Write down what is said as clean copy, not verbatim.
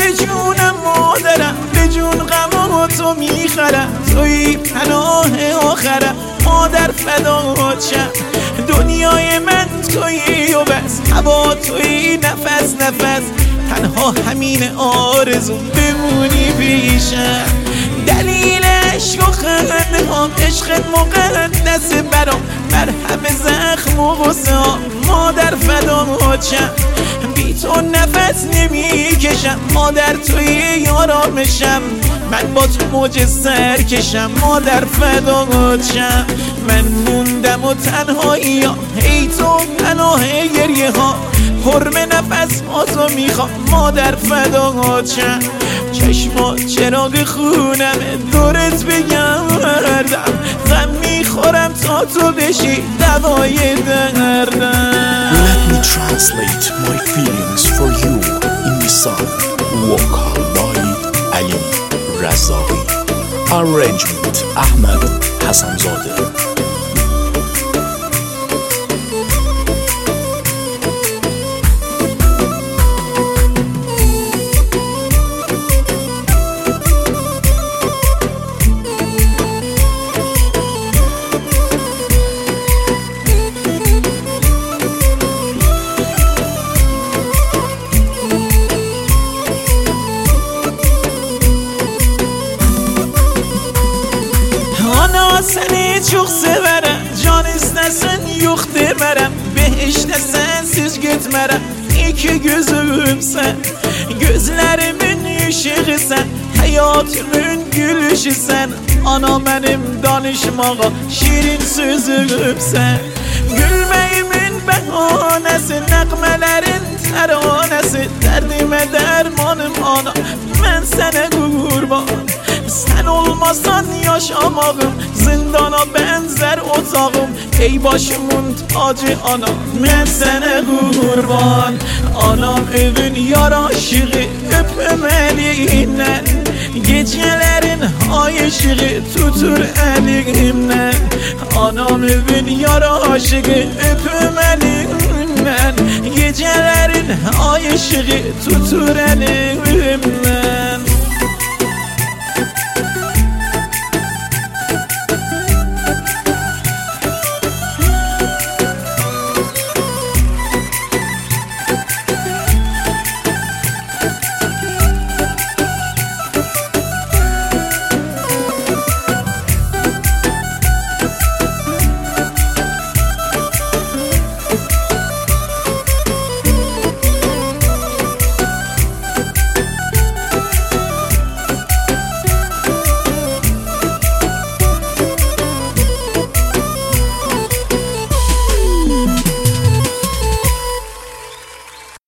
جونم مادرم، به جون غم تو میخرم، توی پناه آخرم، مادر فدات شم. دنیای من تویی و بس، هوا تویی، نفس نفس، تنها همین آرزو بمونی پیشم. دلیل عشق و خنده ها، عشقت مقدس برام، مرهم زخم و غصه ها، مادر فدات شم. بی تو نفس نمیکشم، مادر توی آرامشم، من با تو موج سر کشم، مادر فدات شم. من موندم و تنهایی ها، ای تو پناه گریه ها، حرم نفس هاتو میخوام، مادر فدات شم. چشمات چراغ خونمه، دورت بگردم، غم میخورم تا تو بشی دوای دردم. Let me translate my feelings for you in the song Walk by Ali Razavi. Arrangement Ahmed Hassanzadeh. Seni çok severim, can istesin yok demerem, behiştesin siz gitmerem, iki gözüm sen, gözlerimin ışığı sen, hayatımın gülüşü sen, ana benim danışmağa şirin sözüm sen. Gülmeyimin behanesi, nəğmələrin təranəsi, dərdime dermanım ana, mən sənə qurban. Sen olmasan yaşamağım, zindana benzer otağım, ey başımın tacı anam, ben sana kurban. Anam evin yaraşığı, öpüm elinden, gecelerin ay ışığı tutur elimden. Anam evin yaraşığı, öpüm elinden, gecelerin ay ışığı tutur elimden.